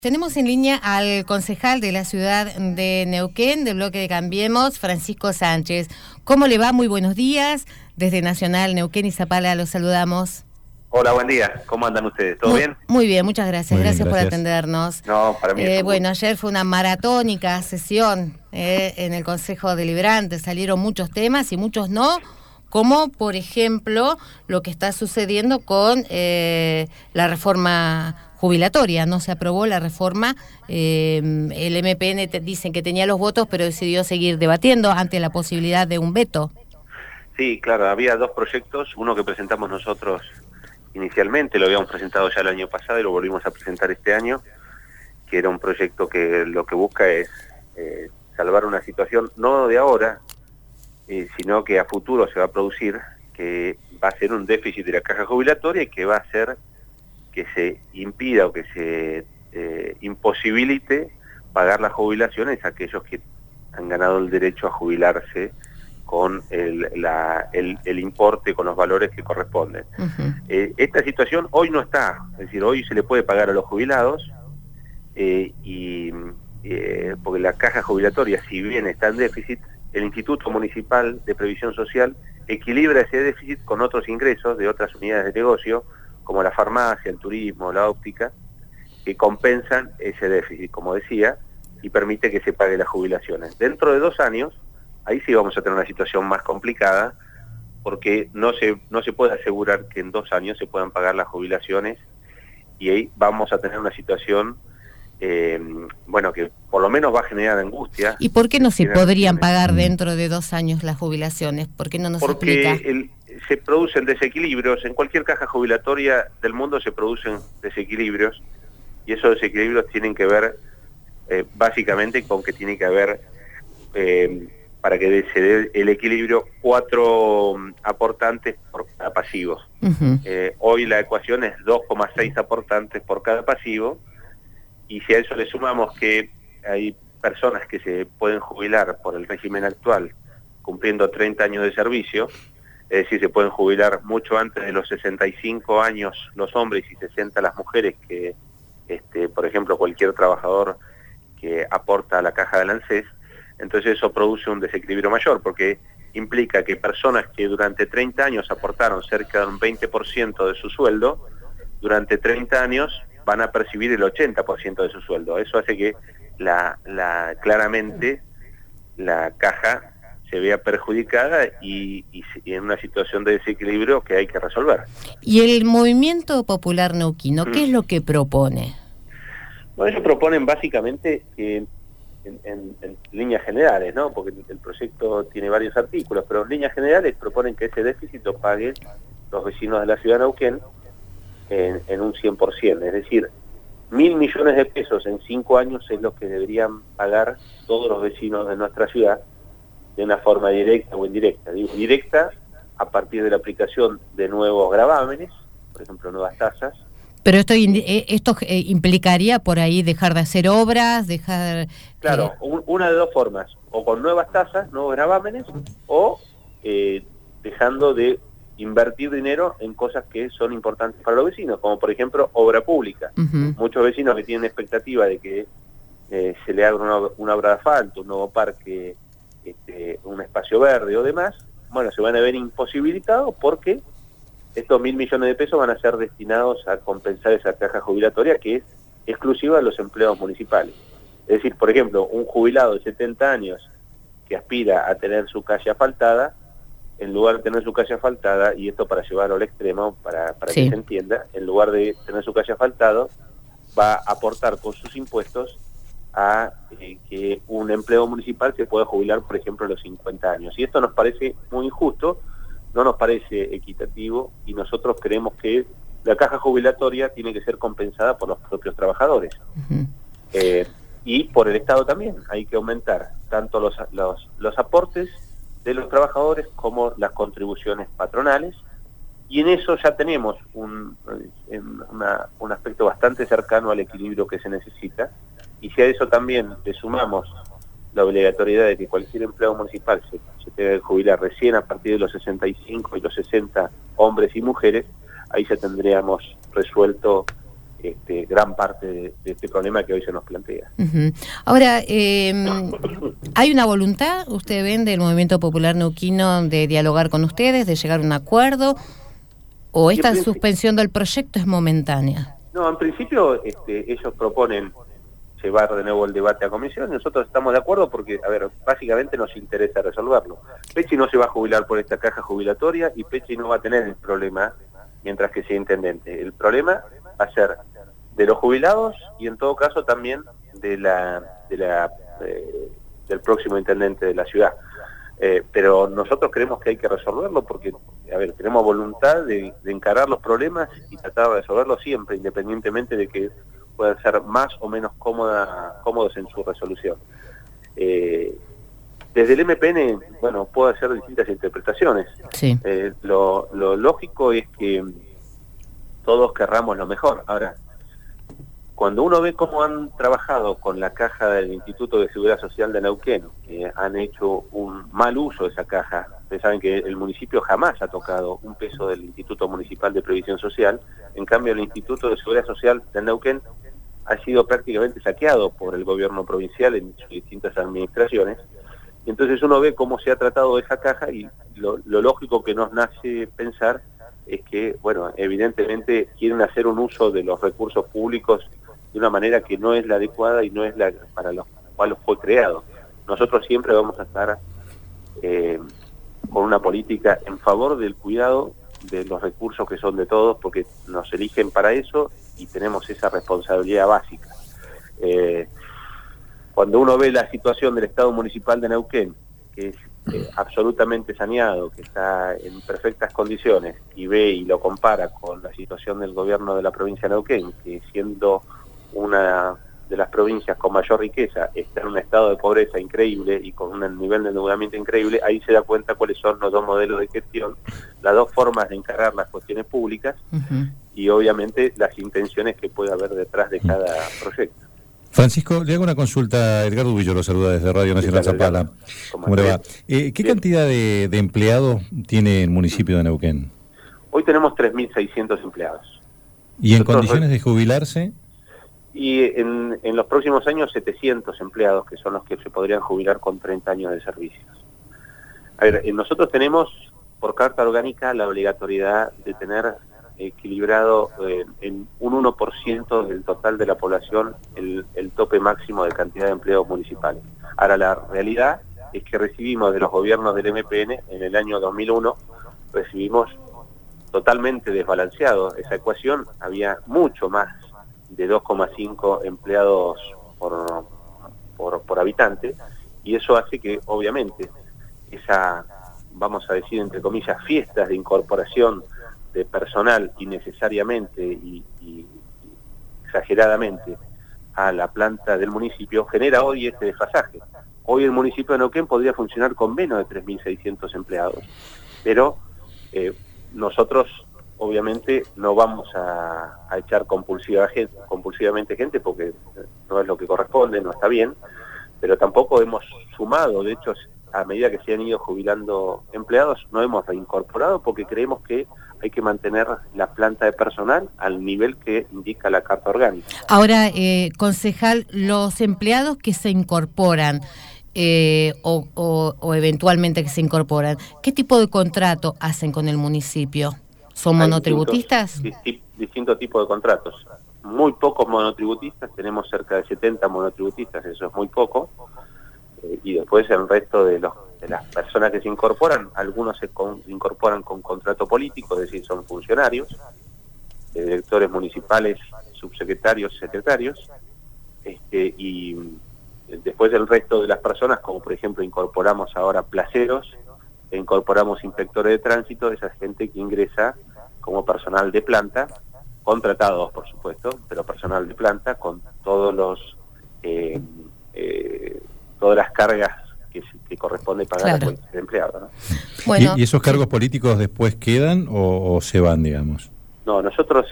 Tenemos en línea al concejal de la ciudad de Neuquén, del bloque de Cambiemos, Francisco Sánchez. ¿Cómo le va? Muy buenos días. Desde Nacional Neuquén y Zapala los saludamos. Hola, buen día. ¿Cómo andan ustedes? ¿Todo bien? Muy bien, muchas gracias. Muy bien, gracias por gracias. atendernos. No, para mí es bueno, ayer fue una maratónica sesión en el Consejo Deliberante. Salieron muchos temas y muchos no, como por ejemplo lo que está sucediendo con la reforma jubilatoria. No se aprobó la reforma, el MPN dicen que tenía los votos, pero decidió seguir debatiendo ante la posibilidad de un veto. Sí, claro, había dos proyectos, uno que presentamos nosotros inicialmente, lo habíamos presentado ya el año pasado y lo volvimos a presentar este año, que era un proyecto que lo que busca es salvar una situación, no de ahora, sino que a futuro se va a producir, que va a ser un déficit de la caja jubilatoria y que va a hacer que se impida o que se imposibilite pagar las jubilaciones a aquellos que han ganado el derecho a jubilarse con el importe, con los valores que corresponden. Uh-huh. Esta situación hoy no está, es decir, hoy se le puede pagar a los jubilados, porque la caja jubilatoria, si bien está en déficit, el Instituto Municipal de Previsión Social equilibra ese déficit con otros ingresos de otras unidades de negocio, como la farmacia, el turismo, la óptica, que compensan ese déficit, como decía, y permite que se pague las jubilaciones. Dentro de 2 años, ahí sí vamos a tener una situación más complicada, porque no se puede asegurar que en 2 años se puedan pagar las jubilaciones, y ahí vamos a tener una situación, que por lo menos va a generar angustia. ¿Y por qué no se podrían pagar dentro de 2 años las jubilaciones? ¿Por qué no nos explica? Porque se producen desequilibrios, en cualquier caja jubilatoria del mundo se producen desequilibrios, y esos desequilibrios tienen que ver básicamente con que tiene que haber, para que se dé el equilibrio, 4 aportantes por cada pasivo. Uh-huh. Hoy la ecuación es 2,6 aportantes por cada pasivo, y si a eso le sumamos que hay personas que se pueden jubilar por el régimen actual cumpliendo 30 años de servicio, es decir, se pueden jubilar mucho antes de los 65 años los hombres y 60 las mujeres, que por ejemplo cualquier trabajador que aporta a la caja del ANSES, entonces eso produce un desequilibrio mayor, porque implica que personas que durante 30 años aportaron cerca de un 20% de su sueldo, durante 30 años van a percibir el 80% de su sueldo. Eso hace que claramente la caja se vea perjudicada y en una situación de desequilibrio que hay que resolver. ¿Y el Movimiento Popular Neuquino qué es lo que propone? Bueno, ellos proponen básicamente que en líneas generales, ¿no? Porque el proyecto tiene varios artículos, pero en líneas generales proponen que ese déficit lo paguen los vecinos de la ciudad de Neuquén en un 100%, es decir, 1.000 millones de pesos en 5 años es lo que deberían pagar todos los vecinos de nuestra ciudad, de una forma directa o indirecta. Digo directa a partir de la aplicación de nuevos gravámenes, por ejemplo nuevas tasas. Pero esto implicaría por ahí dejar de hacer obras, dejar... Claro, una de 2 formas, o con nuevas tasas, nuevos gravámenes, o dejando de invertir dinero en cosas que son importantes para los vecinos, como por ejemplo obra pública. Uh-huh. Muchos vecinos que tienen expectativa de que se le haga una obra de asfalto, un nuevo parque, un espacio verde o demás, bueno, se van a ver imposibilitados porque estos 1.000 millones de pesos van a ser destinados a compensar esa caja jubilatoria que es exclusiva de los empleados municipales. Es decir, por ejemplo, un jubilado de 70 años que aspira a tener su calle asfaltada, en lugar de tener su calle asfaltada, y esto para llevarlo al extremo, para sí, que se entienda, en lugar de tener su calle asfaltado, va a aportar con sus impuestos a que un empleo municipal se pueda jubilar, por ejemplo, a los 50 años. Y esto nos parece muy injusto, no nos parece equitativo, y nosotros creemos que la caja jubilatoria tiene que ser compensada por los propios trabajadores. Uh-huh. Y por el Estado también. Hay que aumentar tanto los aportes de los trabajadores como las contribuciones patronales, y en eso ya tenemos un aspecto bastante cercano al equilibrio que se necesita. Y si a eso también le sumamos la obligatoriedad de que cualquier empleado municipal se debe jubilar recién a partir de los 65 y los 60 hombres y mujeres, ahí ya tendríamos resuelto gran parte de este problema que hoy se nos plantea. Uh-huh. Ahora, ¿hay una voluntad, usted ven, del Movimiento Popular Neuquino de dialogar con ustedes, de llegar a un acuerdo, o esta suspensión del proyecto es momentánea? No, en principio ellos proponen llevar de nuevo el debate a comisión, nosotros estamos de acuerdo porque, a ver, básicamente nos interesa resolverlo. Pechi no se va a jubilar por esta caja jubilatoria y Pechi no va a tener el problema mientras que sea intendente. El problema va a ser de los jubilados y en todo caso también del próximo intendente de la ciudad. Pero nosotros creemos que hay que resolverlo porque, a ver, tenemos voluntad de encarar los problemas y tratar de resolverlos siempre, independientemente de que puedan ser más o menos cómodos en su resolución. Desde el MPN, bueno, puede hacer distintas interpretaciones. Sí. Lo lógico es que todos querramos lo mejor. Ahora, cuando uno ve cómo han trabajado con la caja del Instituto de Seguridad Social de Neuquén, que han hecho un mal uso de esa caja, ustedes saben que el municipio jamás ha tocado un peso del Instituto Municipal de Previsión Social, en cambio el Instituto de Seguridad Social de Neuquén ha sido prácticamente saqueado por el gobierno provincial en sus distintas administraciones, y entonces uno ve cómo se ha tratado esa caja y lo lógico que nos nace pensar es que, bueno, evidentemente quieren hacer un uso de los recursos públicos de una manera que no es la adecuada y no es la para los cuales fue creado. Nosotros siempre vamos a estar con una política en favor del cuidado de los recursos que son de todos, porque nos eligen para eso y tenemos esa responsabilidad básica. Cuando uno ve la situación del Estado Municipal de Neuquén, que es absolutamente saneado, que está en perfectas condiciones, y ve y lo compara con la situación del gobierno de la provincia de Neuquén, que siendo una de las provincias con mayor riqueza está en un estado de pobreza increíble y con un nivel de endeudamiento increíble, ahí se da cuenta cuáles son los dos modelos de gestión, las dos formas de encarar las cuestiones públicas y obviamente las intenciones que puede haber detrás de cada proyecto. Francisco, le hago una consulta. Edgardo Villo lo saluda desde Radio Nacional Zapala. ¿Cómo le va? ¿Qué cantidad de empleados tiene el municipio de Neuquén? Hoy tenemos 3.600 empleados. ¿Y en condiciones de jubilarse? Y en los próximos años 700 empleados, que son los que se podrían jubilar con 30 años de servicios. A ver, nosotros tenemos por carta orgánica la obligatoriedad de tener equilibrado en un 1% del total de la población el tope máximo de cantidad de empleados municipales. Ahora, la realidad es que recibimos de los gobiernos del MPN en el año 2001, recibimos totalmente desbalanceado esa ecuación, había mucho más de 2,5 empleados por habitante, y eso hace que obviamente esa, vamos a decir entre comillas, fiestas de incorporación de personal innecesariamente y exageradamente a la planta del municipio genera hoy este desfasaje. Hoy el municipio de Neuquén podría funcionar con menos de 3.600 empleados, pero nosotros obviamente no vamos a echar compulsivamente gente porque no es lo que corresponde, no está bien, pero tampoco hemos sumado, de hecho a medida que se han ido jubilando empleados no hemos reincorporado porque creemos que hay que mantener la planta de personal al nivel que indica la carta orgánica. Ahora, concejal, los empleados que se incorporan o eventualmente que se incorporan, ¿qué tipo de contrato hacen con el municipio? ¿Son monotributistas? Distintos tipos de contratos. Muy pocos monotributistas, tenemos cerca de 70 monotributistas, eso es muy poco. Y después el resto de las personas que se incorporan, algunos se incorporan con contrato político, es decir, son funcionarios, directores municipales, subsecretarios, secretarios, y después el resto de las personas, como por ejemplo incorporamos ahora placeros, incorporamos inspectores de tránsito, esa gente que ingresa como personal de planta, contratados por supuesto, pero personal de planta con todos los todas las cargas que corresponde pagar a cualquier empleado, ¿no? Bueno. ¿Y esos cargos políticos después quedan o se van, digamos? No, nosotros,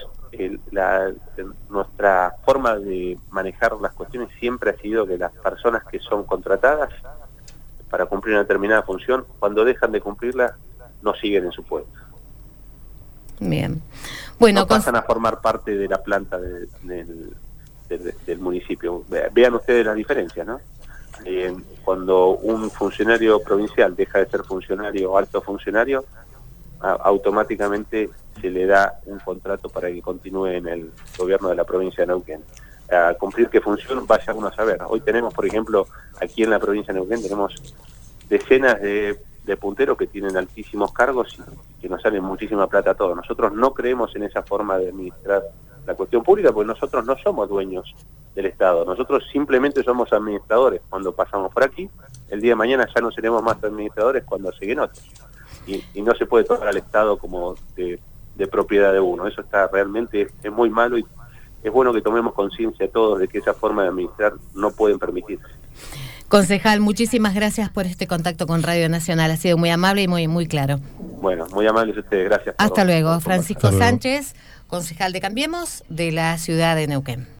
nuestra forma de manejar las cuestiones siempre ha sido que las personas que son contratadas para cumplir una determinada función, cuando dejan de cumplirla, no siguen en su puesto. Bien. Bueno, no pasan a formar parte de la planta del municipio. Vean ustedes la diferencia, ¿no? Cuando un funcionario provincial deja de ser funcionario o alto funcionario, automáticamente se le da un contrato para que continúe en el gobierno de la provincia de Neuquén. A cumplir qué función, vaya uno a saber. Hoy tenemos, por ejemplo, aquí en la provincia de Neuquén, tenemos decenas de punteros que tienen altísimos cargos y que nos salen muchísima plata a todos. Nosotros no creemos en esa forma de administrar la cuestión pública, porque nosotros no somos dueños del Estado, nosotros simplemente somos administradores. Cuando pasamos por aquí, el día de mañana ya no seremos más administradores cuando siguen otros. Y no se puede tomar al Estado como de propiedad de uno. Eso está realmente, es muy malo, y es bueno que tomemos conciencia todos de que esa forma de administrar no pueden permitirse. Concejal, muchísimas gracias por este contacto con Radio Nacional. Ha sido muy amable y muy claro. Bueno, muy amables ustedes. Gracias. Hasta luego. Francisco Sánchez, concejal de Cambiemos de la ciudad de Neuquén.